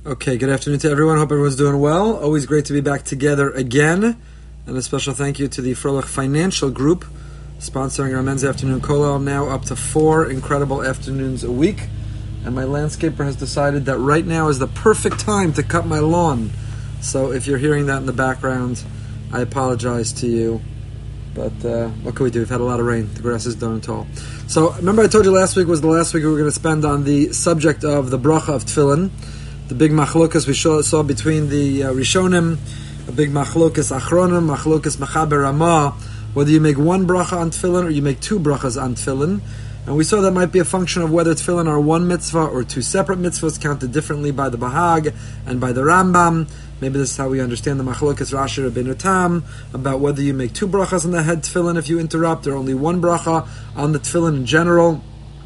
Okay, good afternoon to everyone. Hope everyone's doing well. Always great to be back together again. And a special thank you to the Froelich Financial Group, sponsoring our men's afternoon kollel, now up to 4 incredible afternoons a week. And my landscaper has decided that right now is the perfect time to cut my lawn. So if you're hearing that in the background, I apologize to you. But what can we do? We've had a lot of rain. The grass is done and tall. So remember I told you last week was the last week we were going to spend on the subject of the bracha of tefillin. The big machlokas we saw between the Rishonim, a big machlokas achronim, machlokas mechaber ramah, whether you make one bracha on tefillin or you make 2 brachas on tefillin. And we saw that might be a function of whether tefillin are one mitzvah or 2 separate mitzvahs counted differently by the Bahag and by the Rambam. Maybe this is how we understand the machlokas Rashi Rabbeinu Tam about whether you make 2 brachas on the head tefillin if you interrupt or only 1 bracha on the tefillin in general.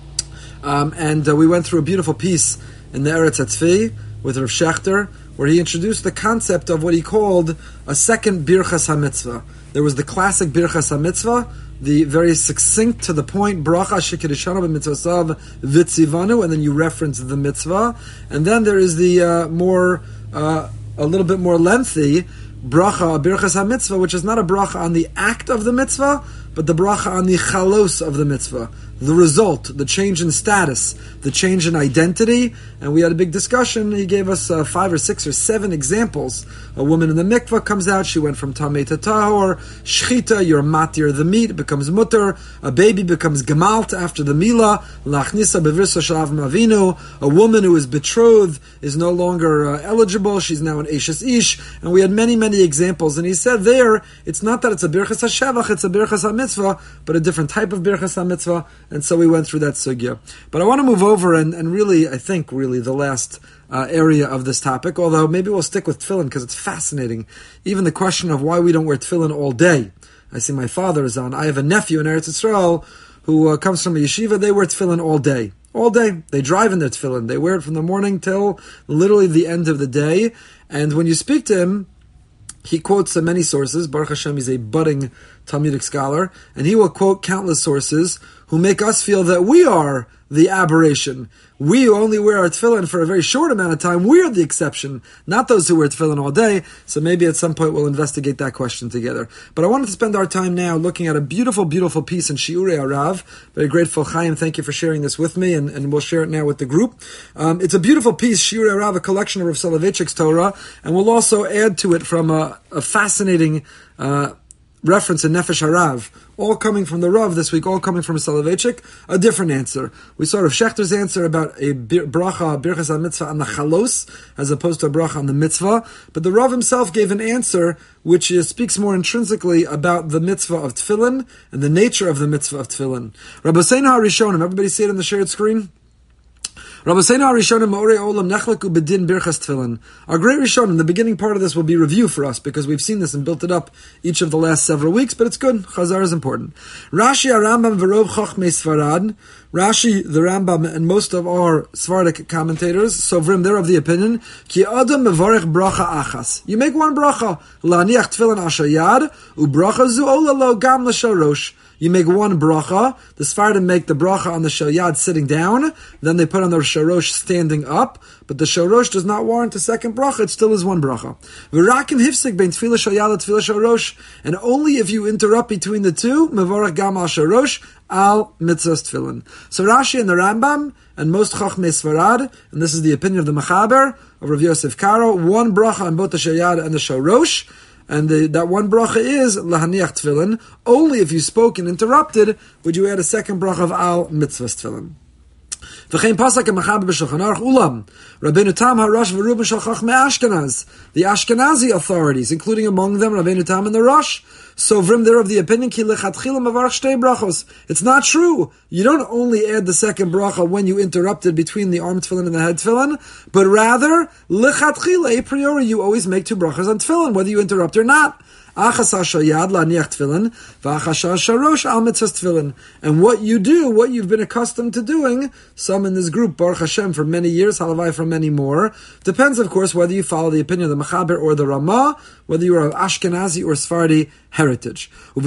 And we went through a beautiful piece in the Eretz HaTzvi with Rav Shechter, where he introduced the concept of what he called a second Birchas HaMitzvah. There was the classic Birchas HaMitzvah, the very succinct, to the point, Bracha Shekirishanu b'mitzvasav v'tzivanu, and then you reference the mitzvah. And then there is the a little bit more lengthy Bracha, Birchas HaMitzvah, which is not a bracha on the act of the mitzvah, but the bracha on the chalos of the mitzvah, the result, the change in status, the change in identity. And we had a big discussion. He gave us 5 or 6 or 7 examples. A woman in the mikvah comes out, she went from tamei to tahor. Shchita, you're matir the meat, it becomes mutter. A baby becomes gemalt after the milah. Lachnisa bevirsa shel Avram Avinu. A woman who is betrothed is no longer eligible, she's now an eshes ish. And we had many, many examples. And he said there, it's not that it's a birchas hashevach, it's a birchas hamitzvah, but a different type of birchas hamitzvah. And so we went through that sugya. But I want to move over and really, I think, the last area of this topic, although maybe we'll stick with tefillin because it's fascinating. Even the question of why we don't wear tefillin all day. I see my father is on. I have a nephew in Eretz Yisrael who comes from a yeshiva. They wear tefillin all day. All day. They drive in their tefillin. They wear it from the morning till literally the end of the day. And when you speak to him, he quotes many sources. Baruch Hashem, he's a budding Talmudic scholar, and he will quote countless sources who make us feel that we are the aberration. We who only wear our tefillin for a very short amount of time, we are the exception, not those who wear tefillin all day. So maybe at some point we'll investigate that question together. But I wanted to spend our time now looking at a beautiful, beautiful piece in Shiurei Arav. Very grateful, Chaim, thank you for sharing this with me, and we'll share it now with the group. It's a beautiful piece, Shiurei Arav, a collection of Rav Soloveitchik's Torah, and we'll also add to it from a fascinating reference in Nefesh Harav, all coming from the Rav this week, all coming from Soloveitchik, a different answer. We saw Rav Shechter's answer about a bracha, birchas ha-mitzvah on the chalos, as opposed to a bracha on the mitzvah, but the Rav himself gave an answer which speaks more intrinsically about the mitzvah of tefillin and the nature of the mitzvah of tefillin. Rabbeinu HaRishonim, everybody see it on the shared screen? Our great Rishonim, the beginning part of this will be review for us because we've seen this and built it up each of the last several weeks, but it's good. Chazar is important. Rashi, Rambam, Verov Chochmei Sfarad. Rashi, the Rambam, and most of our Sephardic commentators, Sovrim, they're of the opinion, Ki Adam Mevarech Bracha Achas. You make one bracha, La'aniach Tefillin Ashayad, Ubracha Zu Ola Lo Gam L'Sharosh. You make one bracha. The Sephardim make the bracha on the shalyad sitting down. Then they put on the sharosh standing up. But the sharosh does not warrant a second bracha. It still is one bracha. V'rakim hifsik bein tefillah shalyad and tefillah sharosh. And only if you interrupt between the two, mevarach gam al sharosh, al mitzvahs tefillin. So Rashi and the Rambam, and most Chachmei Sfarad, and this is the opinion of the Mechaber, of Rav Yosef Karo, one bracha on both the shalyad and the sharosh. And that one bracha is lahaniach tefillin. Only if you spoke and interrupted would you add a second bracha of al mitzvahs tefillin. V'chein pasak ha'mechaber b'Shulchan Aruch ulam Rabbeinu Tam ha'Rosh v'Ruben shel Chachmei Ashkenaz, the Ashkenazi authorities, including among them Rabbeinu Tam and the Rosh. Sovrim, they're of the opinion ki lechatchila mavarach shtei brachos. It's not true. You don't only add the second bracha when you interrupted between the arm tefillin and the head tefillin, but rather lechatchila a priori you always make 2 brachas on tefillin whether you interrupt or not. Achas hashayad la'aniach tefillin, v'achas hasharosh al mitzvahs tefillin. And what you do, what you've been accustomed to doing, some in this group, Baruch Hashem, for many years, halavai for many more, depends, of course, whether you follow the opinion of the Mechaber or the Ramah, whether you are of Ashkenazi or Sephardi heritage. Even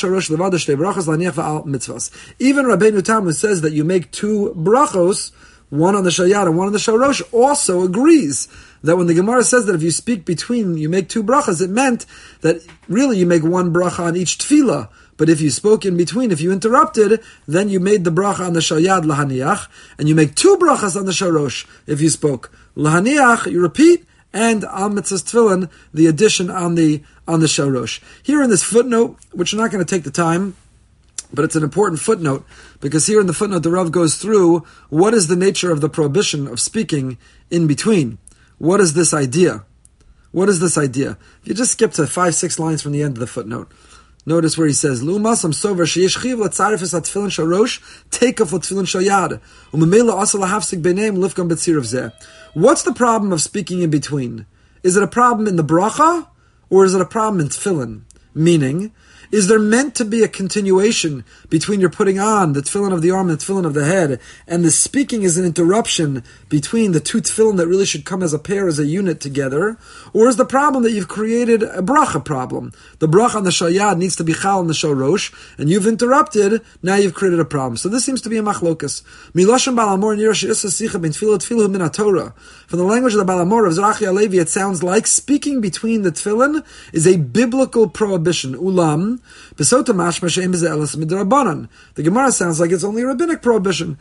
Rabbeinu Tam, who says that you make 2 brachos, one on the Shayad and one on the Shorosh, also agrees that when the Gemara says that if you speak between, you make two brachas, it meant that really you make one bracha on each tefillah. But if you spoke in between, if you interrupted, then you made the bracha on the Shayad lahaniach, and you make two brachas on the Shorosh if you spoke. Lahaniach, you repeat, and al mitzvahs tefillin, the addition on the Shorosh. Here in this footnote, which we're not going to take the time, but it's an important footnote, because here in the footnote the Rav goes through what is the nature of the prohibition of speaking in between. What is this idea? What is this idea? If you just skip to 5-6 lines from the end of the footnote, notice where he says, "Lumas am sover sheyesh chiv latzarefes atfilin sharosh takeoff latfilin shayad umemela asa lahafsik b'neim lifgam b'tzirav zeh." What's the problem of speaking in between? Is it a problem in the bracha, or is it a problem in tefillin? Meaning, is there meant to be a continuation between your putting on the tefillin of the arm and the tefillin of the head, and the speaking is an interruption between the two tefillin that really should come as a pair, as a unit together? Or is the problem that you've created a bracha problem? The bracha on the shayad needs to be chal on the shorosh, and you've interrupted, now you've created a problem. So this seems to be a machlokas. Miloshem balamor nira she'isa sicha ben tefillah tefillah min haTorah. From the language of the balamor of Zerachi Alevi, it sounds like speaking between the tefillin is a biblical prohibition. Ulam. The Gemara sounds like it's only a rabbinic prohibition.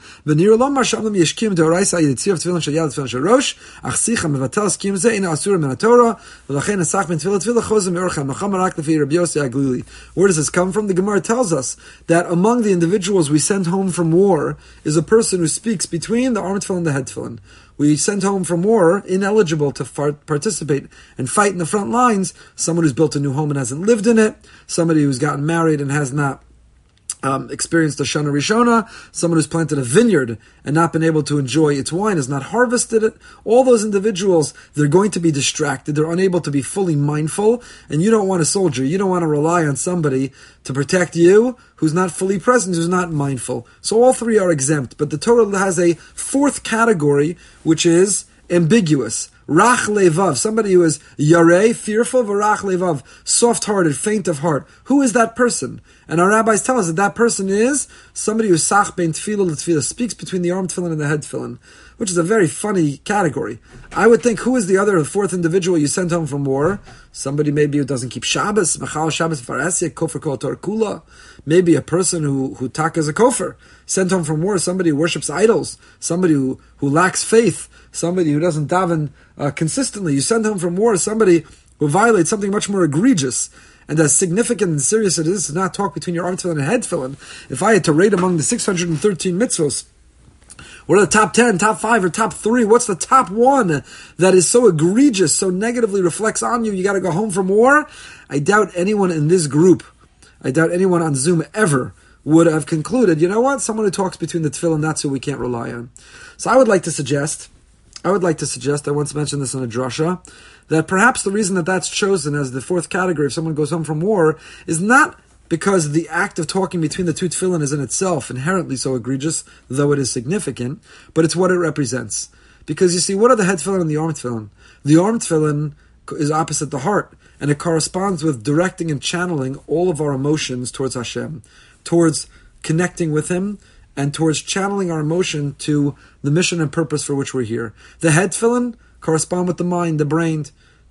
Where does this come from? The Gemara tells us that among the individuals we send home from war is a person who speaks between the arm tefillin and the head tefillin. We sent home from war, ineligible to participate and fight in the front lines, someone who's built a new home and hasn't lived in it, somebody who's gotten married and has not experienced a Shana Rishona, someone who's planted a vineyard and not been able to enjoy its wine, has not harvested it. All those individuals, they're going to be distracted, they're unable to be fully mindful, and you don't want a soldier, you don't want to rely on somebody to protect you who's not fully present, who's not mindful. So all three are exempt, but the Torah has a fourth category, which is ambiguous. Rach levav, somebody who is yareh, fearful, v'rach levav, soft-hearted, faint of heart. Who is that person? And our rabbis tell us that that person is somebody who sach bein tefillah l'tefillah, speaks between the arm tefillin and the head tefillin, which is a very funny category. I would think, who is the fourth individual you sent home from war? Somebody maybe who doesn't keep Shabbos, machal Shabbos farasya, kofer kol Torah kula. Maybe a person who taka is a kofer, sent home from war, somebody who worships idols, somebody who lacks faith, somebody who doesn't daven consistently. You send home from war somebody who violates something much more egregious, and as significant and serious it is to not talk between your arm tefillin and head tefillin. If I had to rate among the 613 mitzvos, what are the top 10, top 5, or top 3? What's the top one that is so egregious, so negatively reflects on you, you got to go home from war? I doubt anyone in this group, I doubt anyone on Zoom ever would have concluded, you know what, someone who talks between the tefillin, that's who we can't rely on. So I would like to suggest, I once mentioned this in a drasha, that perhaps the reason that that's chosen as the fourth category if someone goes home from war is not because the act of talking between the two tefillin is in itself inherently so egregious, though it is significant, but it's what it represents. Because you see, what are the head tefillin and the arm tefillin? The arm tefillin is opposite the heart, and it corresponds with directing and channeling all of our emotions towards Hashem, towards connecting with Him, and towards channeling our emotion to the mission and purpose for which we're here. The head tefillin correspond with the mind, the brain,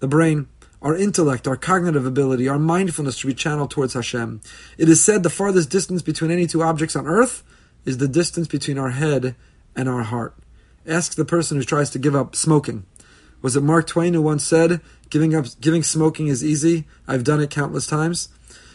our intellect, our cognitive ability, our mindfulness should be channeled towards Hashem. It is said the farthest distance between any two objects on earth is the distance between our head and our heart. Ask the person who tries to give up smoking. Was it Mark Twain who once said, giving smoking is easy, I've done it countless times?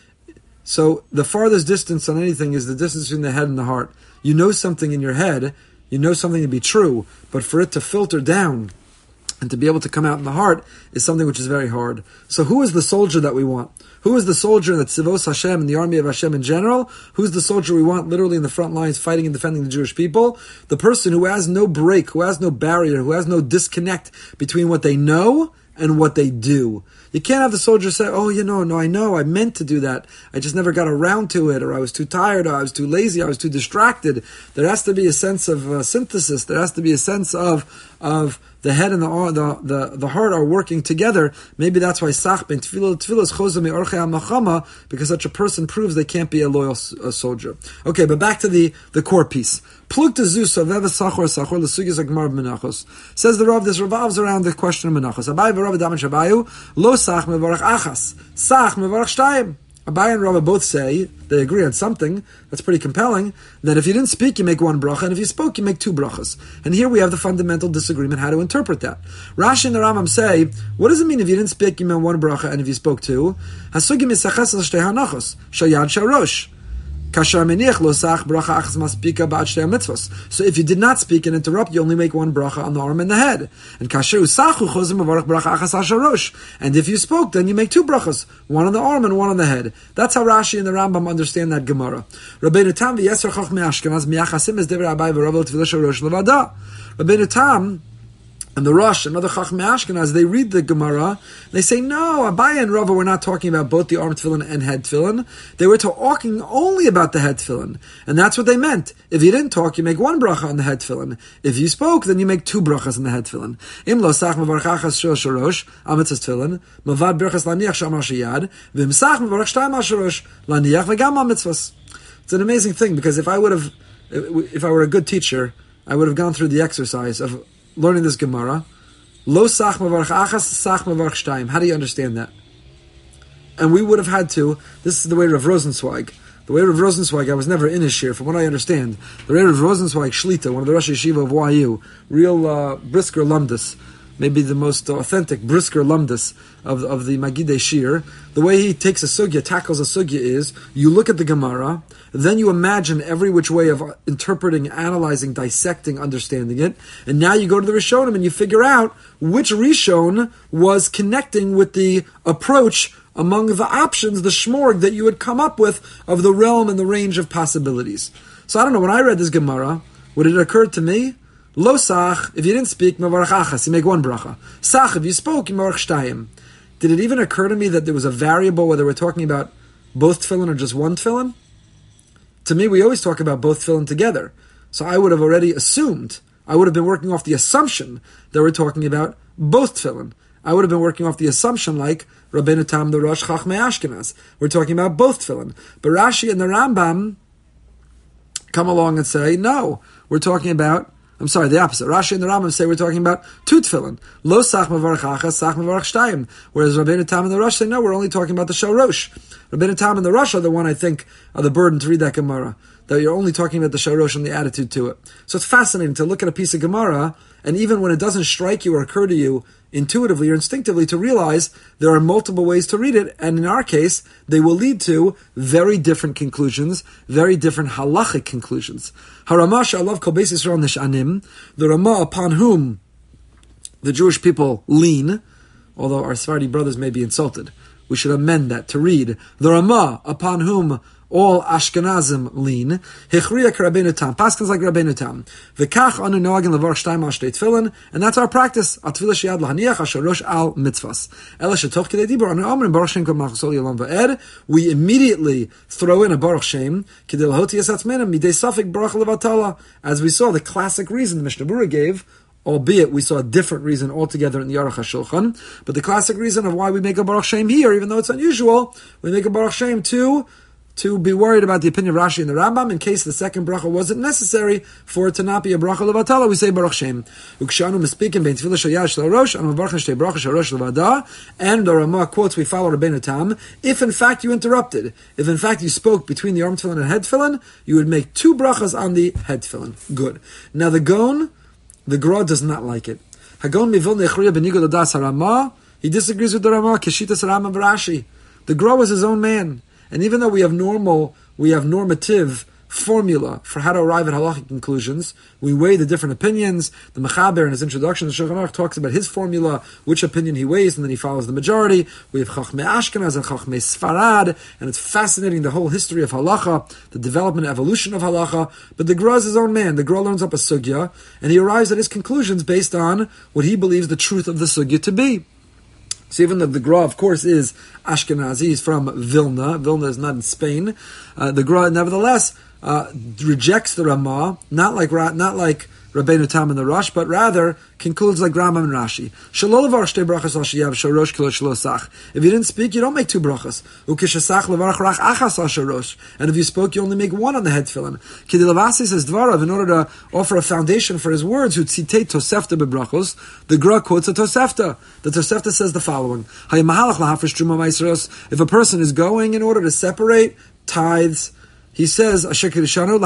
So the farthest distance on anything is the distance between the head and the heart. You know something in your head, you know something to be true, but for it to filter down and to be able to come out in the heart is something which is very hard. So who is the soldier that we want? Who is the soldier in the Tzivos Hashem, in the army of Hashem in general? Who's the soldier we want literally in the front lines fighting and defending the Jewish people? The person who has no break, who has no barrier, who has no disconnect between what they know and what they do. You can't have the soldier say, oh, I know, I meant to do that. I just never got around to it, or I was too tired, or I was too lazy, I was too distracted. There has to be a sense of synthesis. There has to be a sense of the head and the heart are working together. Maybe that's why Sach ben Tefillah is Chozeh me'orchei ha'machama, because such a person proves they can't be a loyal soldier. Okay, but back to the core piece. Pluk tezusa veva sachor l'sugis ha'gemara b'menachos. Says the Rav, this revolves around the question of menachos. Abaye v'Rav daman shabayu lo sach mevarach achas, sach mevarach shtayim. Abaye and Rava both say, they agree on something that's pretty compelling, that if you didn't speak, you make one bracha, and if you spoke, you make two brachas. And here we have the fundamental disagreement how to interpret that. Rashi and the Rambam say, what does it mean if you didn't speak, you meant one bracha, and if you spoke two? Hasugi misaches al shtei hanachos, shayad sharosh. So if you did not speak and interrupt, you only make one bracha on the arm and the head. And if you spoke, then you make two brachas, one on the arm and one on the head. That's how Rashi and the Rambam understand that Gemara. Rabbeinu Tam and the Rosh and other Chachmei Ashkenaz, they read the Gemara, they say, no, Abaye and Rava were not talking about both the arm tefillin and head tefillin. They were talking only about the head tefillin. And that's what they meant. If you didn't talk, you make one bracha on the head tefillin. If you spoke, then you make two brachas on the head tefillin. Im lo sach mevarach achas shorosh, amitzas tefillin, mavad berachas laniach shamar sheyad, v'im sach mevarach shtayim ashorosh, laniach v'gam amitzvas. It's an amazing thing, because if I were a good teacher, I would have gone through the exercise of learning this Gemara. Lo sach mevarach achas, sach mevarach shtayim. How do you understand that? And we would have had to, this is the way of Rosenzweig. The way of Rosenzweig, I was never in his shir, from what I understand. The way of Rosenzweig Shlita, one of the Rosh Yeshiva of YU, real Brisker Lumdus, maybe the most authentic Brisker Lumdus of the Magidei Shir. The way he takes a sugya, tackles a sugya is, you look at the Gemara, then you imagine every which way of interpreting, analyzing, dissecting, understanding it, and now you go to the Rishonim and you figure out which Rishon was connecting with the approach among the options, the shmorg that you had come up with of the realm and the range of possibilities. So I don't know, when I read this Gemara, would it occur to me, Lo sach, if you didn't speak, mevarach achas, you make one bracha. Sach, if you spoke, you mevarach shtayim. Did it even occur to me that there was a variable whether we're talking about both tefillin or just one tefillin? To me, we always talk about both tefillin together. So I would have already assumed, I would have been working off the assumption that we're talking about both tefillin. I would have been working off the assumption like Rabbeinu Tam, the Rosh Chachmei Ashkenaz. We're talking about both tefillin. But Rashi and the Rambam come along and say, no, we're talking about, I'm sorry, the opposite. Rashi and the Rambam say we're talking about two tefillin. Lo sach mevarach achas, sach mevarach shtayim. Whereas Rabbeinu Tam and the Rosh say, no, we're only talking about the Shalosh. Rabbeinu Tam and the Rosh are the one, I think, are the burden to read that Gemara. That you're only talking about the Shalosh and the attitude to it. So it's fascinating to look at a piece of Gemara, and even when it doesn't strike you or occur to you intuitively or instinctively, to realize there are multiple ways to read it, and in our case, they will lead to very different conclusions, very different halachic conclusions. Haramah she'alav kol beis Yisrael nishanim, the Ramah upon whom the Jewish people lean, although our Sephardi brothers may be insulted, we should amend that to read, the Ramah upon whom all Ashkenazim lean, Hechriya Rabbeinu Tam, Paskins like Rabbeinu Tam, V'kach anu noagin levarach shtayim al shtei tefillin, and that's our practice. Al tefillah sheyad lahaniach asher rosh al mitzvahs. Ela shetoch kedei dibur anu omrim baruch shem kol malchus ol yolam va'ed. We immediately throw in a baruch shem kedei lahoti yasat menim midei safik baruch levatala. As we saw, the classic reason the Mishnah Berurah gave, albeit we saw a different reason altogether in the Aruch HaShulchan, but the classic reason of why we make a baruch shem here, even though it's unusual, we make a baruch shem to be worried about the opinion of Rashi and the Rambam, in case the second bracha wasn't necessary for it to not be a bracha levatala, we say Baruch Shem. Ukshanu mispeaking bein tefillah shel yad shel rosh, anu mevarchen shtei bracha shel rosh levada, and the Ramah quotes, we follow Rabbeinu Tam, if in fact you interrupted, if in fact you spoke between the arm tefillin and head tefillin, you would make two brachas on the head tefillin. Good. Now the Gaon, the Gra does not like it. Hagon mivilna echriya benigo ladas haRamah, he disagrees with the Ramah, keshitas Rambam v'Rashi. The Gra was his own man. And even though we have normative formula for how to arrive at halachic conclusions, we weigh the different opinions. The Mechaber in his introduction to Shulchan Aruch talks about his formula, which opinion he weighs, and then he follows the majority. We have Chachmei Ashkenaz and Chachmei Sfarad, and it's fascinating, the whole history of halacha, the development and evolution of halacha. But the Gra is his own man. The Gra learns up a sugya, and he arrives at his conclusions based on what he believes the truth of the sugya to be. So even though the Gra, of course, is Ashkenazi, he's from Vilna. Vilna is not in Spain. The Gra, nevertheless, rejects the Ramah, not like Rabbeinu Tam and the Rosh, but rather concludes like Rambam and Rashi. If you didn't speak, you don't make two brachas. And if you spoke, you only make one on the head tefillin. Kidilavasi says Dvarav, in order to offer a foundation for his words, who tzitei Tosefta bebrachos, the Gra quotes a Tosefta. The Tosefta says the following: if a person is going in order to separate tithes, he says, you make one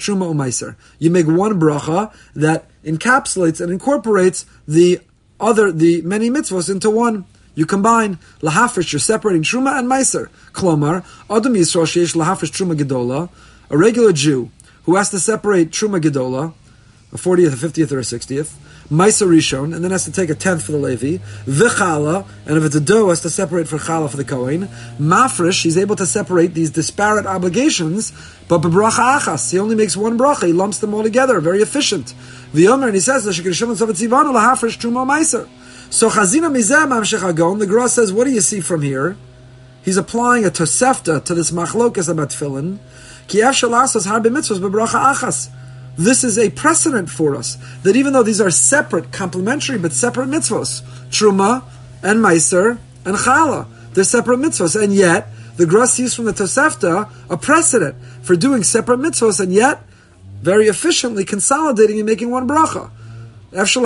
bracha that encapsulates and incorporates the many mitzvahs into one. You combine lahafresh, you're separating truma and meiser. Klomar, Adam Yisrael sheish lahafresh truma gedola, a regular Jew who has to separate truma gedola, a 40th, a 50th, or a 60th, meiser rishon, and then has to take a 10th for the Levi, v'chala, and if it's a dough, has to separate for chala for the Kohen. Mafresh, he's able to separate these disparate obligations, but bebracha achas, he only makes one bracha, he lumps them all together, very efficient. V'yomer, and he says, lahafresh truma meiser. So Chazina Mizeh Mamshech Hagon, the Gra says, what do you see from here? He's applying a Tosefta to this machlokas about tefillin. Ki efshar lasos harbe mitzvos bebracha achas. This is a precedent for us, that even though these are separate, complementary, but separate mitzvos, Truma and Meiser and Chala, they're separate mitzvos, and yet the Gra sees from the Tosefta a precedent for doing separate mitzvos, and yet very efficiently consolidating and making one bracha. True, the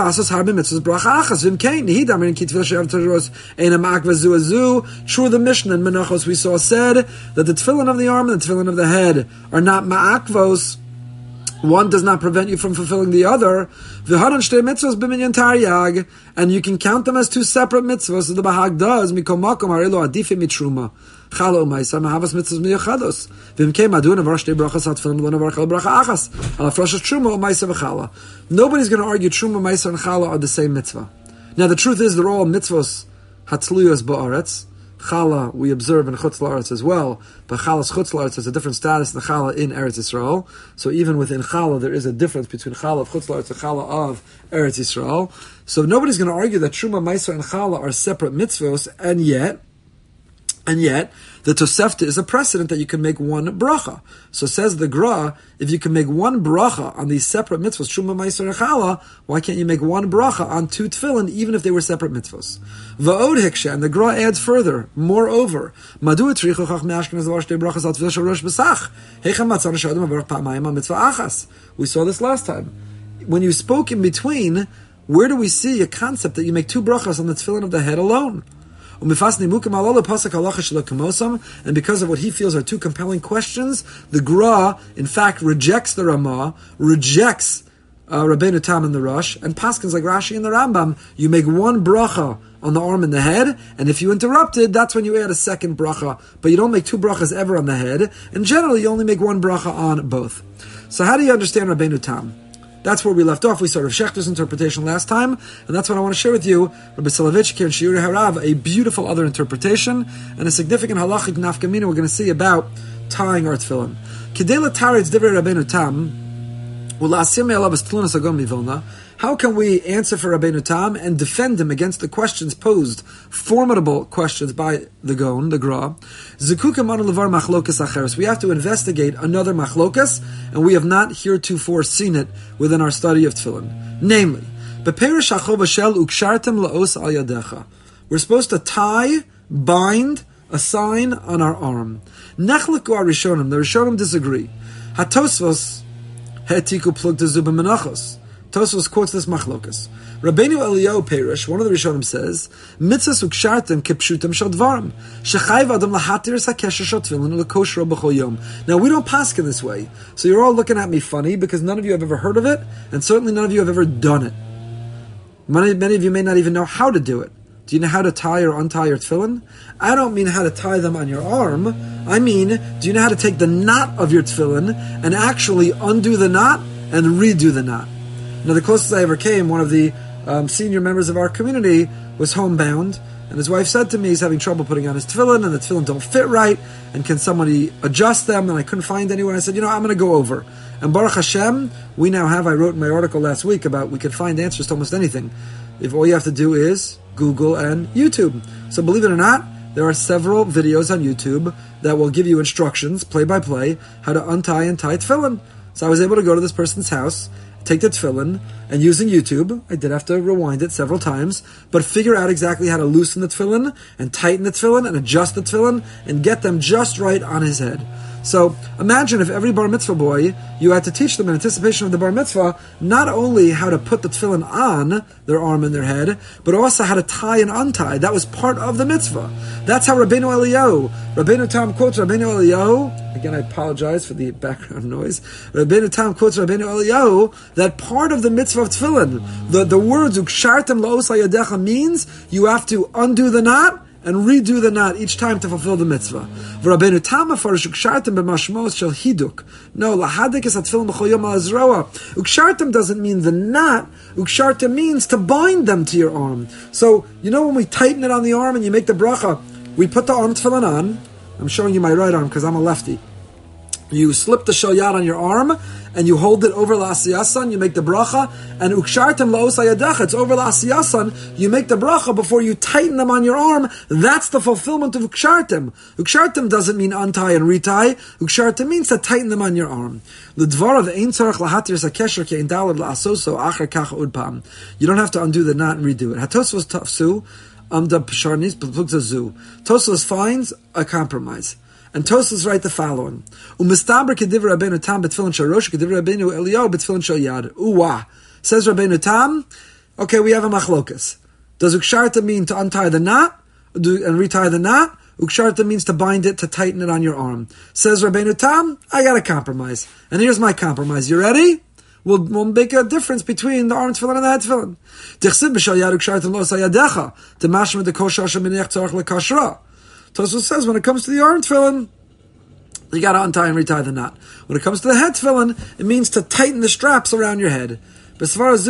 Mishnah in Menachos we saw said that the tefillin of the arm and the tefillin of the head are not ma'akvos. One does not prevent you from fulfilling the other. And you can count them as two separate mitzvahs. So the Bahag does. Nobody's going to argue truma, meiser, and chala are the same mitzvah. Now the truth is they're all mitzvahs hatzluyos ba'aretz. Chala we observe in Chutz La'aretz as well, but Chala's Chutz La'aretz has a different status than Chala in Eretz Yisrael. So even within Chala there is a difference between Chala of Chutz La'aretz and Chala of Eretz Yisrael. So nobody's going to argue that Truma, Meiser, and Chala are separate mitzvos, and yet the Tosefta is a precedent that you can make one bracha. So says the Gra, if you can make one bracha on these separate mitzvahs, Truma, Meiser, and Chala, why can't you make one bracha on two tefillin, even if they were separate mitzvahs? Va'od hiksha, and the Gra adds further, moreover, Madu etrichu chach me'ashkenaz davar shtei brachas al tefil shel rosh b'sach, heicham matzah neshadam avarach pa'amayim al mitzvah achas. We saw this last time. When you spoke in between, where do we see a concept that you make two brachas on the tefillin of the head alone? And because of what he feels are two compelling questions, the Gra, in fact, rejects the Ramah, rejects Rabbeinu Tam and the Rosh, and paskins like Rashi and the Rambam. You make one bracha on the arm and the head, and if you interrupted, that's when you add a second bracha. But you don't make two brachas ever on the head, and generally you only make one bracha on both. So how do you understand Rabbeinu Tam? That's where we left off. We started Shechter's interpretation last time, and that's what I want to share with you. Rabbi Soloveitchik and Shiuri Harav, a beautiful other interpretation, and a significant halachic nafkamina we're going to see about tying our tefillin. Kedela taritz divrei Rabbeinu Tam, u'la'asim me'alav es tlunas agom mivilna. How can we answer for Rabbeinu Tam and defend him against the questions posed, formidable questions by the Gaon, the Gra? We have to investigate another machlokas, and we have not heretofore seen it within our study of Tefillin. Namely, we're supposed to tie, bind, a sign on our arm. The Rishonim disagree. HaTosfos hetiku plug to Zubim Menachos. Tosfos quotes this machlokas. Rabbeinu Eliyahu Perish, one of the Rishonim, says, "Mitzvahs ukshartem kepshutem shel dvarim shechayv adam lahatir sakesher shel tefillin lekosher b'chol yom." Now we don't paskin this way, so you're all looking at me funny because none of you have ever heard of it, and certainly none of you have ever done it. Many of you may not even know how to do it. Do you know how to tie or untie your tefillin? I don't mean how to tie them on your arm. I mean, do you know how to take the knot of your tefillin and actually undo the knot and redo the knot? Now, the closest I ever came, one of the senior members of our community was homebound, and his wife said to me he's having trouble putting on his tefillin, and the tefillin don't fit right, and can somebody adjust them? And I couldn't find anyone. I said, I'm going to go over. And Baruch Hashem, we now have, I wrote in my article last week about we can find answers to almost anything. If all you have to do is Google and YouTube. So believe it or not, there are several videos on YouTube that will give you instructions, play by play, how to untie and tie tefillin. So I was able to go to this person's house, take the tefillin, and using YouTube, I did have to rewind it several times, but figure out exactly how to loosen the tefillin, and tighten the tefillin, and adjust the tefillin, and get them just right on his head. So imagine if every bar mitzvah boy, you had to teach them in anticipation of the bar mitzvah, not only how to put the tefillin on their arm and their head, but also how to tie and untie. That was part of the mitzvah. That's how Rabbeinu Tam quotes Rabbeinu Eliyahu. Again, I apologize for the background noise. Rabbeinu Tam quotes Rabbeinu Eliyahu that part of the mitzvah of tefillin, the words ukshartem laos hayadecha means you have to undo the knot and redo the knot each time to fulfill the mitzvah. V'Rabbeinu Tam mafarish ukshartem b'mashmos shel hiduk. No, lahadik is atfilin b'chol yom al azroa. Ukshartem doesn't mean the knot. Ukshartem means to bind them to your arm. So, you know when we tighten it on the arm and you make the bracha, we put the arm tefillin on. I'm showing you my right arm because I'm a lefty. You slip the shoyat on your arm and you hold it over la'asiyasan, you make the bracha, and ukshartem la'os hayadecha, it's over la'asiyasan, you make the bracha before you tighten them on your arm. That's the fulfillment of ukshartem. Ukshartem doesn't mean untie and retie. Ukshartem means to tighten them on your arm. L'dvarav ein tzarach lahatir sakesher ke'in dalad la'asoso achar kach udpam. You don't have to undo the knot and redo it. Hatos was tafsu, the psharnis, zu. Tosfos finds a compromise. And Tosfos write the following: Umistaber kediv Rabbeinu Tam betfilin sharosh kediv Rabbeinu Eliyahu betfilin shal yad. Uwa says Rabbeinu Tam. Okay, we have a machlokas. Does uksharta mean to untie the knot and retie the knot? Uksharta means to bind it, to tighten it on your arm. Says Rabbeinu Tam, I got a compromise, and here's my compromise. You ready? We'll make a difference between the arm tefillin and the head tefillin. Tichsib b'shal yad ukshartem lo sayadecha temashma dekosha sheminech tzarich lekashra. Tosfos says when it comes to the arm tefillin, you got to untie and retie the knot. When it comes to the head tefillin, it means to tighten the straps around your head. So here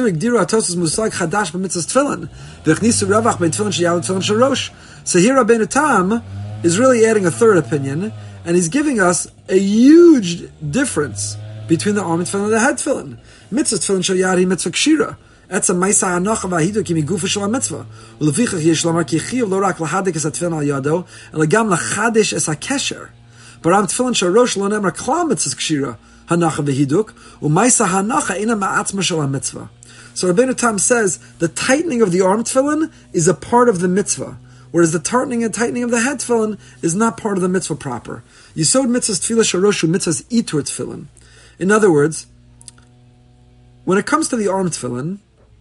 Rabbeinu Tam is really adding a third opinion, and he's giving us a huge difference between the arm tefillin and the head tefillin. Mitzvah tefillin shel yad hi mitzvah kshira. That's a ma'isa hanacha v'ahiduk mi gufa shel mitzvah. Ulefichach yesh lomar ki chiyuv lo rak lahadik es hatefillin al yado, ela gam lachadesh es hakesher. But am tefillin shel rosh lo nemar klal mitzvah kshira hanacha v'hiduk u'ma'isa hanacha ina ma'atzma shel mitzvah. So Rabbeinu Tam says the tightening of the arm tefillin is a part of the mitzvah, whereas the tightening and tightening of the head tefillin is not part of the mitzvah proper. Yisod mitzvahs tefillah shel rosh mitzvahs itur tefillin. In other words, when it comes to the arm tefillin,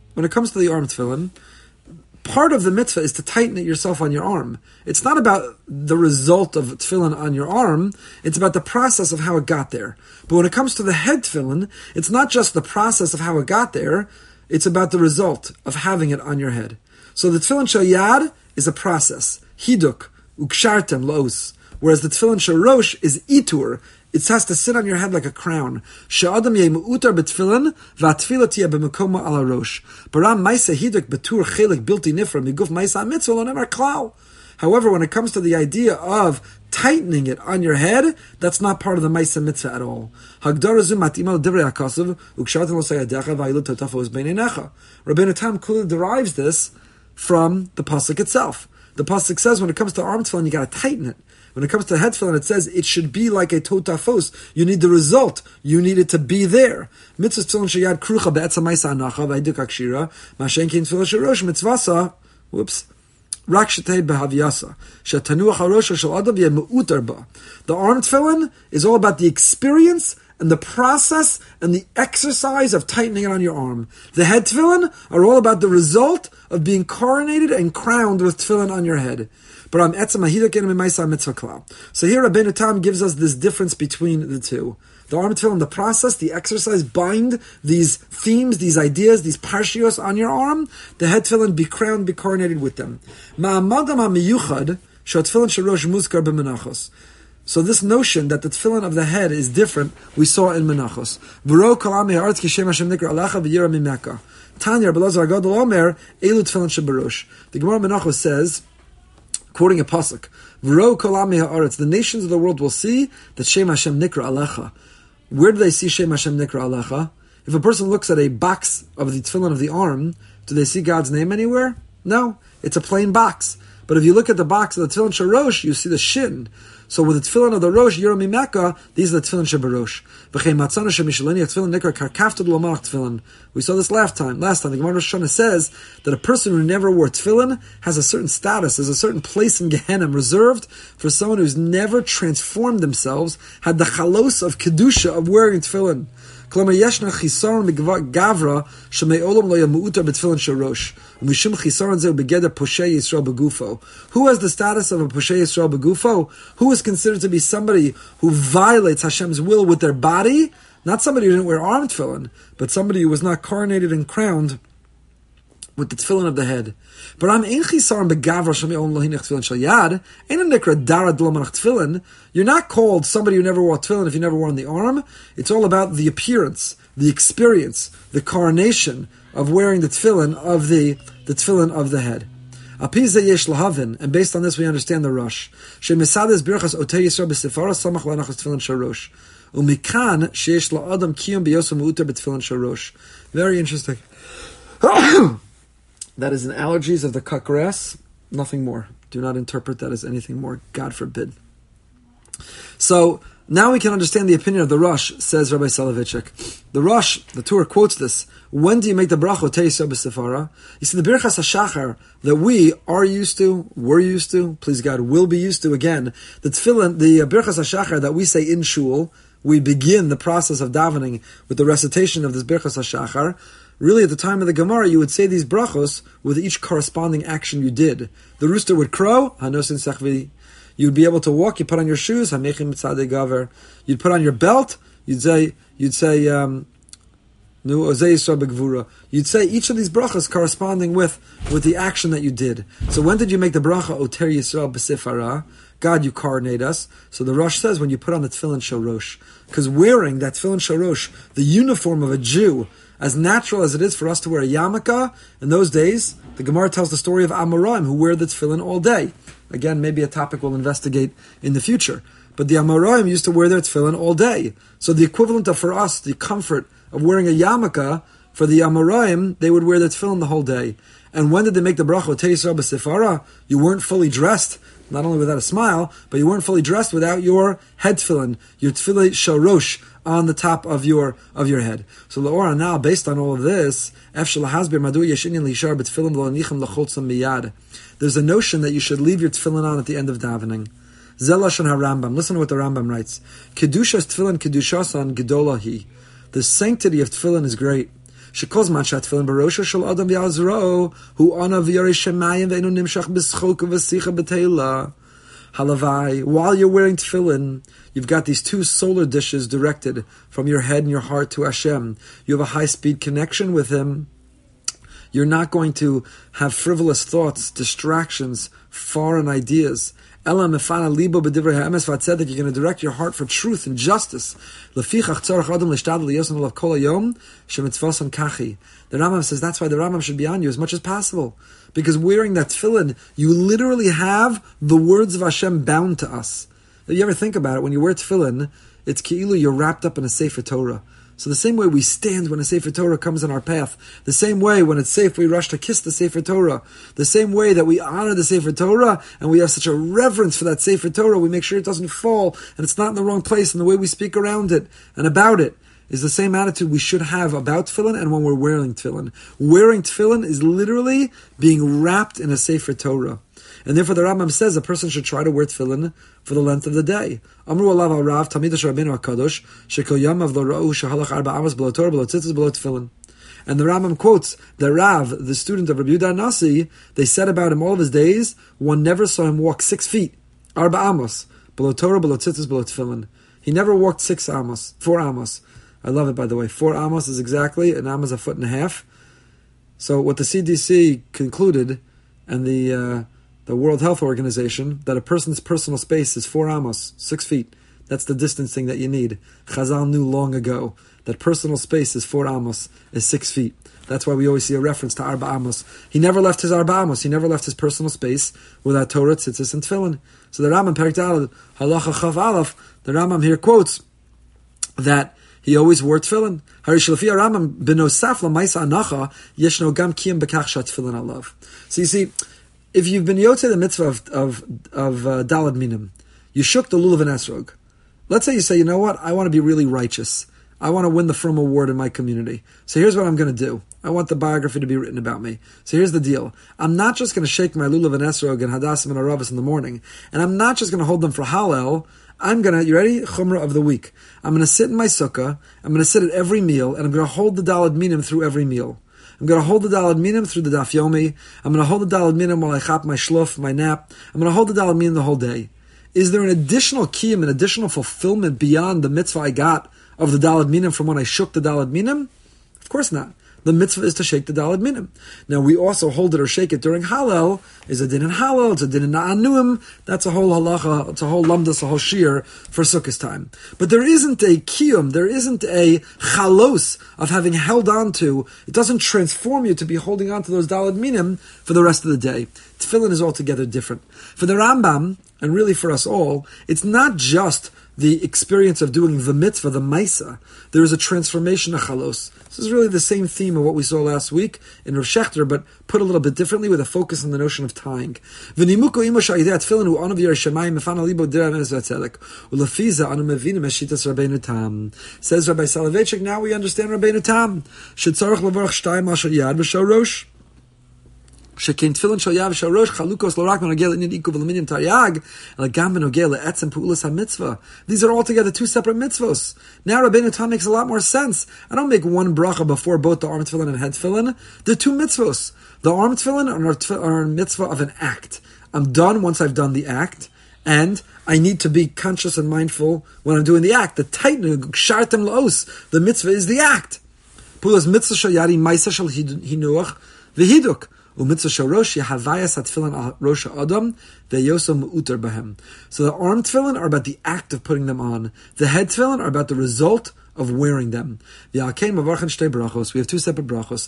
part of the mitzvah is to tighten it yourself on your arm. It's not about the result of tefillin on your arm, it's about the process of how it got there. But when it comes to the head tefillin, it's not just the process of how it got there, it's about the result of having it on your head. So the tefillin shel yad is a process, hiduk, ukshartem, laos, whereas the tefillin shel rosh is itur. It has to sit on your head like a crown. She'adam ye'mu'utar betfilin va'tfila tiyeh b'mekoma ala rosh. Baram ma'isa hiduk betur chelik bilti nifra miguf ma'isa mitzvah lo nemar klal. However, when it comes to the idea of tightening it on your head, that's not part of the ma'isa mitzvah at all. Hagdara zu matima l'divrei hakasav ukshartem lo sayadecha va'ilot totafos b'neinecha. Rabbeinu Tam clearly derives this from the pasuk itself. The pasuk says when it comes to arm tefillin, you got to tighten it. When it comes to head tefillin, it says it should be like a totafos. You need the result. You need it to be there. Mitzvah tefillin sheyad krucha be'etzam ma'isa hanacha v'hiduk hakshira ma'shen kein tefillin shel rosh mitzvasa. Rak shetei behaviyasa shetanuach harosha shel adam v'yeh me'utar ba. The arm tefillin is all about the experience and the process and the exercise of tightening it on your arm. The head tefillin are all about the result of being coronated and crowned with tefillin on your head. So here Rabbeinu Tam gives us this difference between the two. The arm tefillin, the process, the exercise, bind these themes, these ideas, these parshios on your arm. The head tefillin, be crowned, be coronated with them. So this notion that the tefillin of the head is different, we saw in Menachos. Tanya Belazar Gadol Omer, Elu tefillin shebarosh. The Gemara Menachos says, quoting a pasuk, "V'ro kol ami haaretz," the nations of the world will see that Shem Hashem Nikra Alecha. Where do they see Shem Hashem Nikra Alecha? If a person looks at a box of the tefillin of the arm, do they see God's name anywhere? No, it's a plain box. But if you look at the box of the tefillin sharosh, you see the shin. So with the tefillin of the rosh, Yerom Mimeka, these are the tefillin shabarosh. We saw this last time. The Gemara Rosh Hashanah says that a person who never wore tefillin has a certain status, has a certain place in Gehenna reserved for someone who's never transformed themselves, had the chalos of kedusha of wearing tefillin. Who has the status of a Poshei Yisrael Begufo? Who is considered to be somebody who violates Hashem's will with their body? Not somebody who didn't wear armed tefillin, but somebody who was not coronated and crowned with the tefillin of the head. But I'm ein chisaron begavra shemei lohinech tefillin shel yad. Ain't a nikra darad lo manach tefillin. You're not called somebody who never wore tefillin if you never wore on the arm. It's all about the appearance, the experience, the coronation of wearing the tefillin of the tefillin of the head. Apize yesh lahavin, and based on this we understand the Rosh. Shemisades birchas otei yisrael b'sefara samach lanachas tefillin sharosh. Umikan sheyesh la'adam kiyum b'yosem u'uter b'tefillin sharosh. Very interesting. That is an allergies of the cut grass, nothing more. Do not interpret that as anything more, God forbid. So, now we can understand the opinion of the Rosh, says Rabbi Soloveitchik. The Rosh, the Torah quotes this. When do you make the bracha teisah b'sefara? You see, the birchas hashachar that we are used to, we're used to, please God, will be used to again. The tefillin, the birchas hashachar that we say in shul, we begin the process of davening with the recitation of this birchas hashachar. Really, at the time of the Gemara, you would say these brachos with each corresponding action you did. The rooster would crow, hanosin sechvi. You'd be able to walk. You put on your shoes, hamechim mitzadei gaver. You'd put on your belt. You'd say, nu ozei yisrael begvura. You'd say each of these brachos corresponding with the action that you did. So when did you make the bracha oter yisrael b'sefara? God, you coronate us. So the Rosh says when you put on the tefillin shorosh, because wearing that tefillin shorosh, the uniform of a Jew, as natural as it is for us to wear a yarmulke, in those days, the Gemara tells the story of Amoraim who wear the tefillin all day. Again, maybe a topic we'll investigate in the future. But the Amoraim used to wear their tefillin all day. So the equivalent of, for us, the comfort of wearing a yarmulke, for the Amoraim, they would wear their tefillin the whole day. And when did they make the bracha Teisra b'sefara? You weren't fully dressed, not only without a smile, but you weren't fully dressed without your head tefillin, your tefillin sharosh, on the top of your head. So Laura, now based on all of this, there's a notion that you should leave your tefillin on at the end of davening. Zelashon HaRambam. Listen to what the Rambam writes. Kedushas tefillin kedushasan gedolahi. The sanctity of tefillin is great. Shekoz manchat tefillin barosha shel adam v'yazro hu ana v'yarei shemayim ve'enu nimshach b'schok v'sicha b'teila. Halavai, while you're wearing tefillin, you've got these two solar dishes directed from your head and your heart to Hashem. You have a high-speed connection with Him. You're not going to have frivolous thoughts, distractions, foreign ideas. You're going to direct your heart for truth and justice. The Rambam says that's why the Rambam should be on you as much as possible. Because wearing that tefillin, you literally have the words of Hashem bound to us. If you ever think about it, when you wear tefillin, it's ki'ilu, you're wrapped up in a Sefer Torah. So the same way we stand when a Sefer Torah comes in our path, the same way when it's safe we rush to kiss the Sefer Torah, the same way that we honor the Sefer Torah and we have such a reverence for that Sefer Torah, we make sure it doesn't fall and it's not in the wrong place, and the way we speak around it and about it is the same attitude we should have about tefillin and when we're wearing tefillin. Wearing tefillin is literally being wrapped in a Sefer Torah. And therefore the Rambam says a person should try to wear tefillin for the length of the day. Amru alav al-Rav, Talmidash Rabbeinu HaKadosh, Shekol Yamav lo ra'u shehalach arba amos b'lo Torah b'lo tzitzis b'lo tefillin. And the Rambam quotes the Rav, the student of Rabbi Yehuda Nasi, they said about him all of his days, one never saw him walk 6 feet. Arba amos, b'lo Torah b'lo tzitzis b'lo tefillin. He never walked 4 amos. I love it, by the way. 4 amos is exactly, an amos a foot and a half. So what the CDC concluded, and the World Health Organization, that a person's personal space is 4 amos, 6 feet. That's the distancing that you need. Chazal knew long ago that personal space is 4 amos, is 6 feet. That's why we always see a reference to Arba Amos. He never left his Arba Amos. He never left his personal space without Torah, Tzitzis, and Tefillin. So the Rambam, Perek Daled, Halacha Chav Aleph, the Rambam here quotes that he always wore tefillin. Harishalfi Rambam benosaf la'maisa anacha yeshno gam kiyam bekach shat tefillin alav. So you see, if you've been yotzei the mitzvah of Dalad Minim, you shook the lulav and esrog. Let's say you say, you know what, I want to be really righteous. I want to win the Frum Award in my community. So here's what I'm going to do. I want the biography to be written about me. So here's the deal. I'm not just going to shake my lulav and esrog and hadassim and aravas in the morning, and I'm not just going to hold them for Hallel. I'm going to, you ready? Chumrah of the week. I'm going to sit in my sukkah. I'm going to sit at every meal, and I'm going to hold the Dalad Minim through every meal. I'm going to hold the Dalad Minim through the Daf Yomi. I'm going to hold the Dalad Minim while I chop my shluf, my nap. I'm going to hold the Dalad Minim the whole day. Is there an additional kiyum, an additional fulfillment beyond the mitzvah I got of the Dalad Minim from when I shook the Dalad Minim? Of course not. The mitzvah is to shake the Dalad Minim. Now, we also hold it or shake it during Hallel. Is a din in Hallel, it's a din in Na'anuim. That's a whole halacha, it's a whole lamdas, a whole shir for Sukkot time. But there isn't a kiyum, there isn't a chalos of having held on to. It doesn't transform you to be holding on to those Dalad Minim for the rest of the day. Tefillin is altogether different. For the Rambam, and really for us all, it's not just the experience of doing the mitzvah, the maisa. There is a transformation of chalos. This is really the same theme of what we saw last week in Rav Shechter, but put a little bit differently with a focus on the notion of tying. Says Rabbi Soloveitchik, now we understand Rabbeinu Tam. שכן תפילין של יב של ראש חלוקos לא רק בנוגע לעניין עיכוב ולמינין תרי"ג, אלא גם בנוגע לעצם פעולת המצווה. These are altogether two separate mitzvos. Now Rabbeinu Tam makes a lot more sense. I don't make one bracha before both the arm tefillin and head tefillin. They're two mitzvos. The arm tefillin are a mitzvah of an act. I'm done once I've done the act, and I need to be conscious and mindful when I'm doing the act. The taitnu, gshartem laos, the mitzvah is the act. Pulas mitzvah shal yari maisa shal hinuach v'hiduk. Umitzvah shorosh yehavayas hatfilin al rosh adam ve'yosam uter bahem. So the arm tefillin are about the act of putting them on. The head tefillin are about the result of wearing them. We have two separate brachos.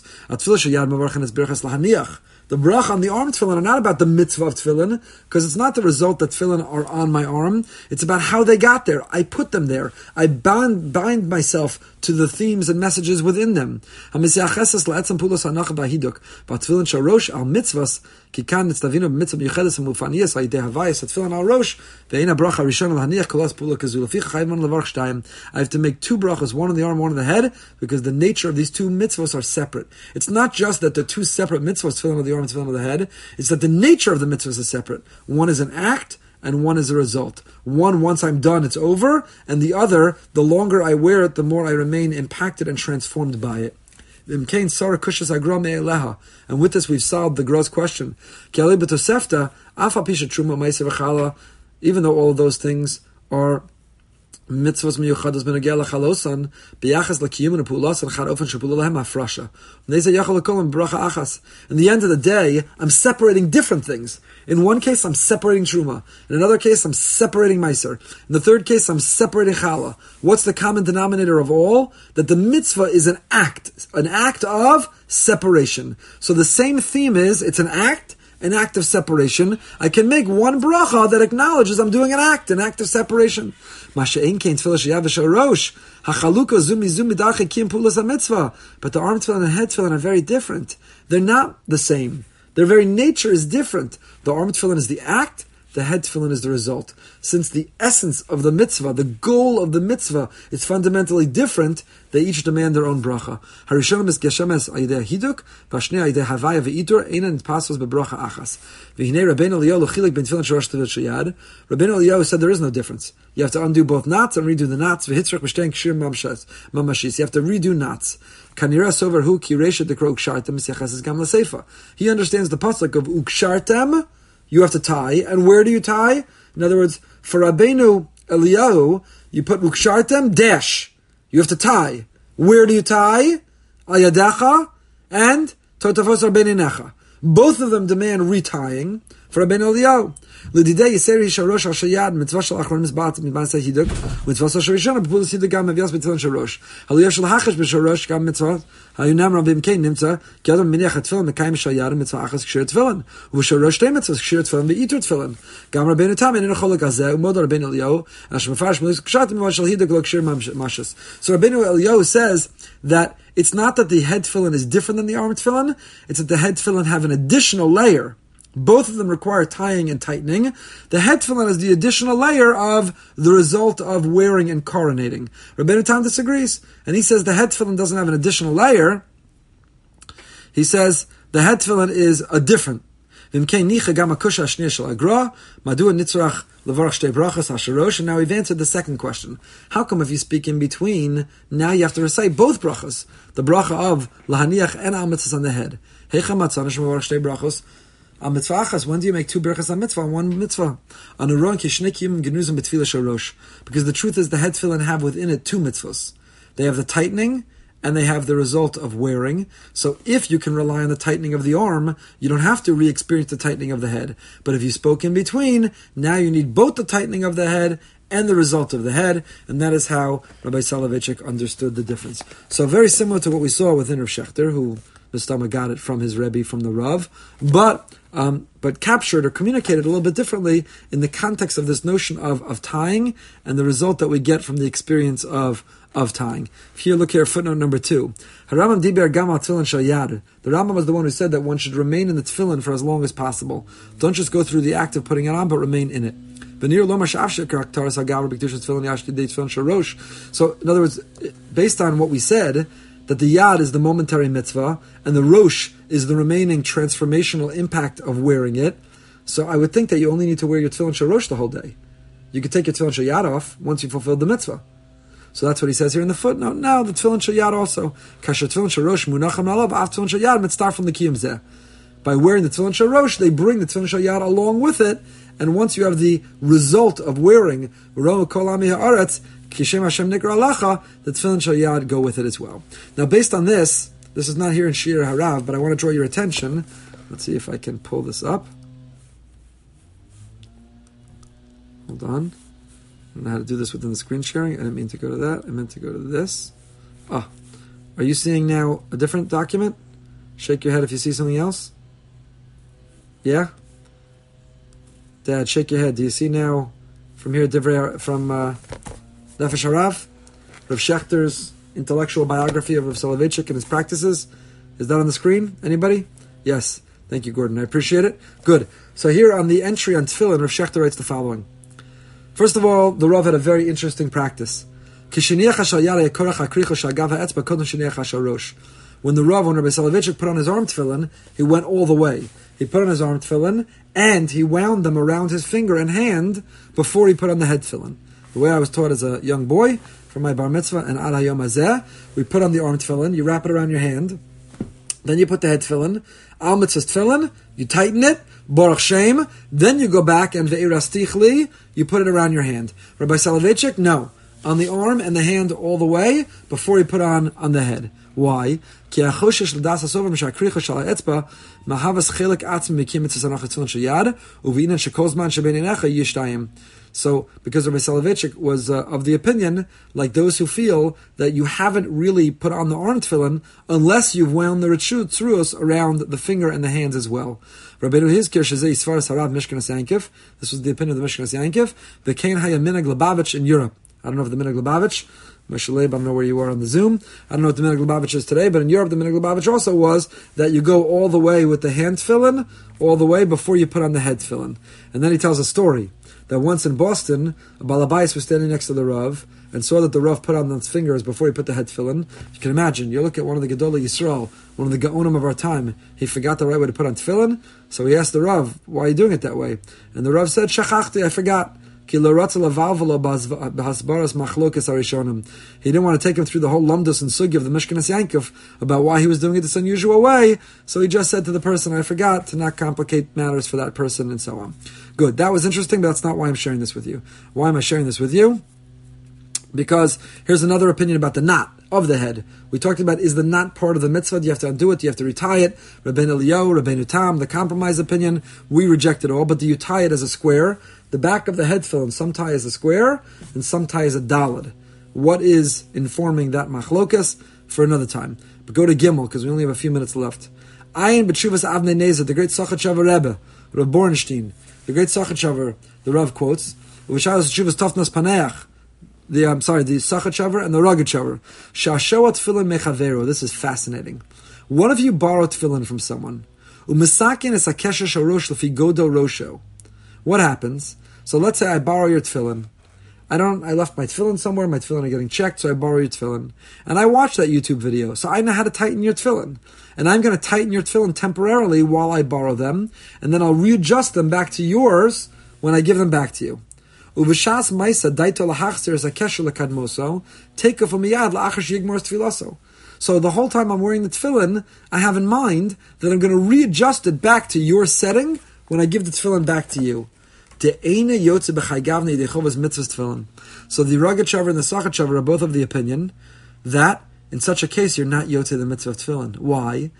The bracha on the arm tefillin are not about the mitzvah of tefillin, because it's not the result that tefillin are on my arm. It's about how they got there. I put them there. I bind myself to the themes and messages within them. The I have to make two brachos, one on the arm, one on the head, because the nature of these two mitzvahs are separate. It's not just that they're two separate mitzvahs, tefillin on the arm and tefillin on the head. It's that the nature of the mitzvahs is separate. One is an act, and one is a result. One, once I'm done, it's over, and the other, the longer I wear it, the more I remain impacted and transformed by it. And with this, we've solved the gross question. Even though all of those things are mitzvahs miyuchados benogea lachalosan biyachas lakiyumin upulas and chad ofen shepula lehem hafrasha. Neizeh yachal lekolim bracha achas. In the end of the day, I'm separating different things. In one case, I'm separating truma. In another case, I'm separating meiser. In the third case, I'm separating challah. What's the common denominator of all? That the mitzvah is an act of separation. So the same theme is, it's an act of separation. I can make one bracha that acknowledges I'm doing an act of separation. But the arm tefillin and the head tefillin are very different. They're not the same. Their very nature is different. The arm tefillin is the act, the head tefillin is the result. Since the essence of the mitzvah, the goal of the mitzvah, is fundamentally different, they each demand their own bracha. Harishonim is geshemes ayidei hiduk, v'ashnei ayidei havaya v'itur, einan pasos bebracha achas. V'hinei Rabbeinu Eliyahu l'chilik ben tefillin shorosh tefillin sheyad. Rabbeinu Eliyahu said there is no difference. You have to undo both knots and redo the knots. V'hitzrak b'shtein kshir mamashis. You have to redo knots. Kanira sover hu ki reisha dekro ukshartem misyaches gam l'seifa. He understands the pasuk of ukshartem. You have to tie. And where do you tie? In other words, for Rabbeinu Eliyahu, you put ukshartem dash. You have to tie. Where do you tie? Ayadecha and totafos arbeinecha. Both of them demand retying for Rabbeinu Eliyahu. L'didei yiseri sharosh al shayad mitzvah shel achron misbat mitzvah hiduk mitzvah shel rishon b'pulas hiduk gam mevias b'tzilan sharosh haliyah shel hachash b'sharosh gam mitzvah hayunam rabim kein nimtza ki adam miniach tefillin mekayim shayad mitzvah achas kshir tefillin u'sharosh shtei mitzvahs kshir tefillin ve'itur tefillin gam Rabbeinu Tam inen cholek hazeh u'mod Rabbeinu Eliyahu asher mefarish mitzvah kshat mitzvah shel hiduk lo kshir mashas. So Rabbeinu Eliyahu says that it's not that the head tefillin is different than the arm tefillin, it's that the head tefillin have an additional layer Both of them require tying and tightening. The head tefillin is the additional layer of the result of wearing and coronating. Rabbeinu Tam disagrees, and he says the head tefillin doesn't have an additional layer. He says the head tefillin is a different. And now we've answered the second question. How come if you speak in between, now you have to recite both brachas? The bracha of lahaniach and al mitzvahs on the head. When do you make two brachas on mitzvah and one mitzvah? Because the truth is the head tefillin have within it two mitzvahs. They have the tightening and they have the result of wearing. So if you can rely on the tightening of the arm, you don't have to re-experience the tightening of the head. But if you spoke in between, now you need both the tightening of the head and the result of the head, and that is how Rabbi Soloveitchik understood the difference. So very similar to what we saw within Rav Shechter, who Mistama got it from his Rebbe, from the Rav, but captured or communicated a little bit differently in the context of this notion of tying and the result that we get from the experience of tying. If you look here, footnote number 2. The Rambam was the one who said that one should remain in the tefillin for as long as possible. Don't just go through the act of putting it on, but remain in it. So, in other words, based on what we said, that the yad is the momentary mitzvah, and the rosh is the remaining transformational impact of wearing it. So I would think that you only need to wear your tefillin sharosh the whole day. You could take your tefillin shayad off once you fulfilled the mitzvah. So that's what he says here in the footnote. Now the tefillin shayad also. Kasher tefillin sharosh munacham alav af tefillin shayad mitzvah from the kiyum zeh. By wearing the tefillin sharosh, they bring the tefillin shayad along with it, and once you have the result of wearing Roma kol ami haaretz Kishem Hashem Nikra Alacha, the tefillin shel yad go with it as well. Now, based on this is not here in Shir Harav, but I want to draw your attention. Let's see if I can pull this up. Hold on. I don't know how to do this within the screen sharing. I didn't mean to go to that. I meant to go to this. Are you seeing now a different document? Shake your head if you see something else. Yeah? Dad, shake your head. Do you see now from here, from Nefesh Harav, Rav Shechter's intellectual biography of Rav Soloveitchik and his practices? Is that on the screen? Anybody? Yes. Thank you, Gordon. I appreciate it. Good. So here on the entry on Tefillin, Rav Shechter writes the following. First of all, the Rav had a very interesting practice. When the Rav, when Rabbi Soloveitchik put on his arm tefillin, he went all the way. He put on his arm tefillin, and he wound them around his finger and hand before he put on the head tefillin. The way I was taught as a young boy, from my bar mitzvah and ad hayom hazeh, we put on the arm tefillin, you wrap it around your hand, then you put the head tefillin, al mitzvah's tefillin, you tighten it, baruch shem, then you go back and ve'irastichli, you put it around your hand. Rabbi Soloveitchik, no. On the arm and the hand all the way, before he put on the head. Why? So, because Rabbi Soloveitchik was of the opinion, like those who feel that you haven't really put on the arm tefillin unless you've wound the tzuros around the finger and the hands as well. Rabbeinu Hizkir Shazei Svaras Harav Mishkanas Yankiv. This was the opinion of the Mishkanas Yankiv. The Kain Haya Minag Lubavitch in Europe. I don't know if the Minag Lubavitch, Meshaleb, I don't know where you are on the Zoom. I don't know what the Minag Lubavitch is today, but in Europe the Minag Lubavitch also was that you go all the way with the hand tefillin, all the way before you put on the head tefillin. And then he tells a story that once in Boston, a balabais was standing next to the Rav and saw that the Rav put on his fingers before he put the head tefillin. You can imagine, you look at one of the Gedolei Yisrael, one of the Gaonim of our time, he forgot the right way to put on tefillin, so he asked the Rav, why are you doing it that way? And the Rav said, Shachachti, I forgot. He didn't want to take him through the whole lumdus and sugi of the Mishkanas Yankov about why he was doing it this unusual way, so he just said to the person, I forgot, to not complicate matters for that person, and so on. Good, that was interesting, but that's not why I'm sharing this with you. Why am I sharing this with you? Because here's another opinion about the knot of the head. We talked about, is the knot part of the mitzvah? Do you have to undo it? Do you have to retie it? Rabbeinu Eliyahu, Rabbeinu Tam, the compromise opinion, we reject it all, but do you tie it as a square? The back of the head tefillin, some tie as a square, and some tie as a daled. What is informing that machlokas? For another time. But go to Gimel, because we only have a few minutes left. Ayin b'tshuvas Avnei Nezer, the great Sachat Rebbe, Rav Bornstein, the great Sachat the Rav quotes, V'shas tshuvas Tafnas Paneach, the Sachat and the Ragad Shavar. Shashoat tefillin mechaveru. This is fascinating. What if you borrow tefillin from someone? U'misakin es hakesher shel rosh lefi godo rosho. What happens? So let's say I borrow your tefillin. I left my tefillin somewhere, my tefillin are getting checked, so I borrow your tefillin. And I watch that YouTube video, so I know how to tighten your tefillin. And I'm going to tighten your tefillin temporarily while I borrow them, and then I'll readjust them back to yours when I give them back to you. Uv'shas ma'isa daito lahachzir es hakesher lekadmoso, teikuf umiyad la'achar sheyigmor tfilaso. So the whole time I'm wearing the tefillin, I have in mind that I'm going to readjust it back to your setting when I give the tefillin back to you. So the Rogatchover and the Sachatchover are both of the opinion that in such a case you're not yotze the mitzvah of tefillin. Why?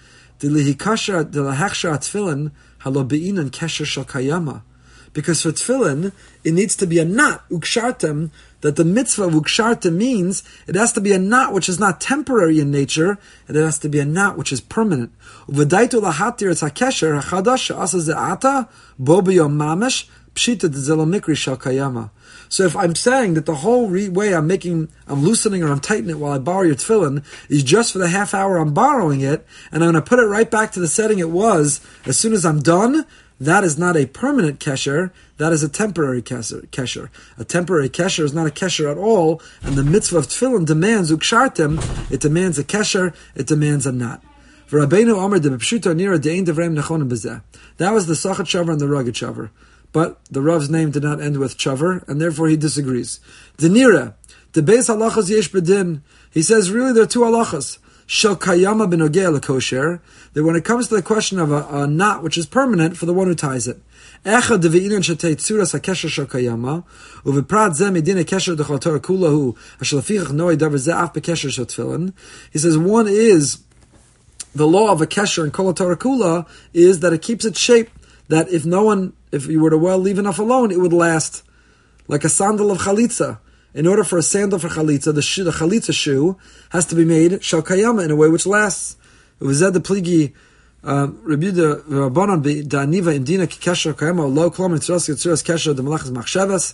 Because for tefillin, it needs to be a knot, ukshartem, that the mitzvah of ukshartem means it has to be a knot which is not temporary in nature, and it has to be a knot which is permanent. Uv'daitu lahatir es hakesher hachadash asa ze'ata bo b'yom mamish pshita d'zelo mikri shel kayama. So if I'm saying that the whole way I'm loosening or I'm tightening it while I borrow your tefillin is just for the half hour I'm borrowing it, and I'm going to put it right back to the setting it was as soon as I'm done, that is not a permanent kesher, that is a temporary kesher. A temporary kesher is not a kesher at all, and the mitzvah of tefillin demands ukshartem, it demands a kesher, it demands a knot. That was the Sachat Shavar and the Ragat Shavar. But the Rav's name did not end with Chavar, and therefore he disagrees. Denira, the Beis halachas yesh bedin. He says, really, there are two halachas. Shel kayama benogea lekosher. That when it comes to the question of a knot which is permanent for the one who ties it. Echad deve'inan shetei tzuras hakesher shel kayama, uveprat zeh medina kesher dechol Torah kulahu, asher lefichach noei davar zeh af bekesher shel tefillin. He says, one is, the law of a kesher in kol Torah kula is that it keeps its shape, that if you were to leave enough alone, it would last. Like a sandal of chalitza. In order for a sandal for chalitza, the chalitza shoe has to be made shel kayama in a way which lasts. It was said the pligi Rebuda Rabbanon Daniva Indina Kesher Kayama Lo Klom Tzuras Kesher the Malachas Machshavas.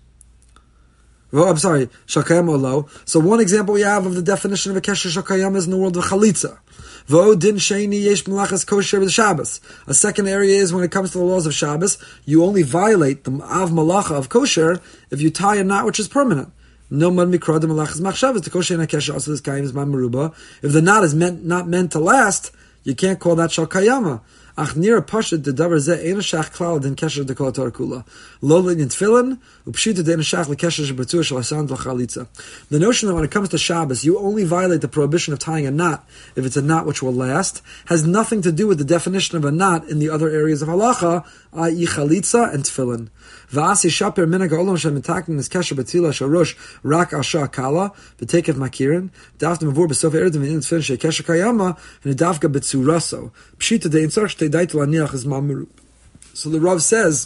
Well, I'm sorry, Shakayama Lo. So one example we have of the definition of a Kesher Shakayama is in the world of Chalitza. Vo din sheni yesh malachas kosher with Shabbos. A second area is when it comes to the laws of Shabbos, you only violate the av malacha of kosher if you tie a knot which is permanent. No man mikra de malachas machshavos. The kosher and kesher also this kaim is mameruba. If the knot is not meant to last, you can't call that shal kayama. Ach nira pashat de davar zeh ein shach klal den kesher de kol Torah kula. Lo in tefillin upshita de ein shach lekesher shebetzur shel hasan v'chalitza. The notion that when it comes to Shabbos, you only violate the prohibition of tying a knot if it's a knot which will last has nothing to do with the definition of a knot in the other areas of halacha, i.e. chalitza and tefillin. V'asi shaper minag ha'olam shemitakin is kesher betila sharosh rak asha kala v'tekev makirin davta mavur b'sof eredim v'in tefillin she'kesher kayama v'nidavka betzuraso pshita de intzarch te'daitu laniach is mamiru. So the Rav says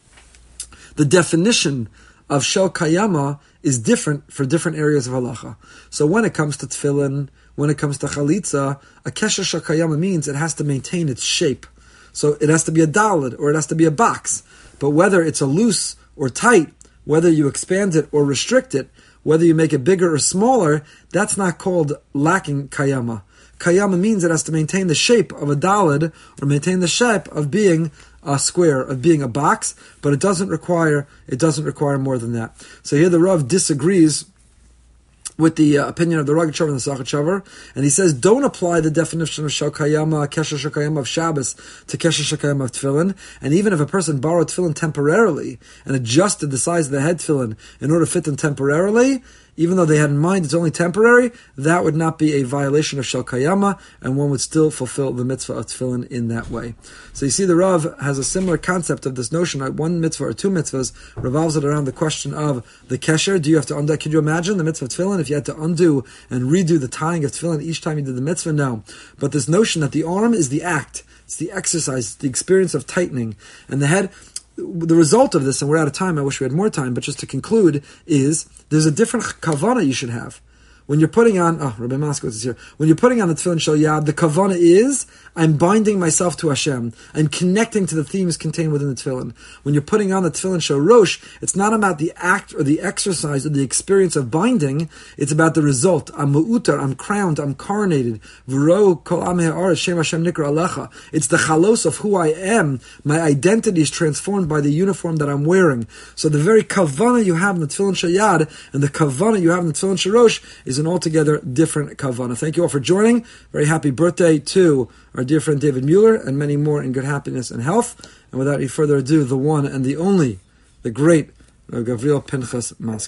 the definition of shel kayama is different for different areas of halacha. So when it comes to tefillin, when it comes to chalitza, a kesher shel kayama means it has to maintain its shape. So it has to be a daled or it has to be a box. But whether it's a loose or tight, whether you expand it or restrict it, whether you make it bigger or smaller, that's not called lacking kayama. Kayama means it has to maintain the shape of a daled or maintain the shape of being a square, of being a box, but it doesn't require more than that. So here the Rav disagrees with the opinion of the Ragat Shavar and the Sachat Shavar, and he says don't apply the definition of Shel Kayama, Kesher Shel Kayama of Shabbos to Kesher Shel Kayama of Tefillin, and even if a person borrowed Tefillin temporarily and adjusted the size of the head Tefillin in order to fit them temporarily, even though they had in mind it's only temporary, that would not be a violation of Shel Kayama, and one would still fulfill the mitzvah of Tefillin in that way. So you see the Rav has a similar concept of this notion that one mitzvah or two mitzvahs revolves it around the question of the kesher. Do you have to undo? Could you imagine the mitzvah of Tefillin if you had to undo and redo the tying of Tefillin each time you did the mitzvah? No. But this notion that the arm is the act, it's the exercise, it's the experience of tightening, and the head, the result of this, and we're out of time, I wish we had more time, but just to conclude, is there's a different kavanah you should have. when you're putting on, Rabbi Moskowitz is here. When you're putting on the Tefillin Shel Yad, the kavanah is, I'm binding myself to Hashem. I'm connecting to the themes contained within the Tefillin. When you're putting on the Tefillin Shel Rosh, it's not about the act or the exercise or the experience of binding. It's about the result. I'm mu'utar, I'm crowned, I'm coronated. V'ro kol am ha'aretz shem Hashem nikra alecha. It's the chalos of who I am. My identity is transformed by the uniform that I'm wearing. So the very kavanah you have in the Tefillin Shel Yad and the kavanah you have in the Tefillin Shel Rosh is an altogether different kavanah. Thank you all for joining. Very happy birthday to our dear friend David Mueller, and many more in good happiness and health. And without any further ado, the one and the only, the great Gavriel Pinchas Moskowitz.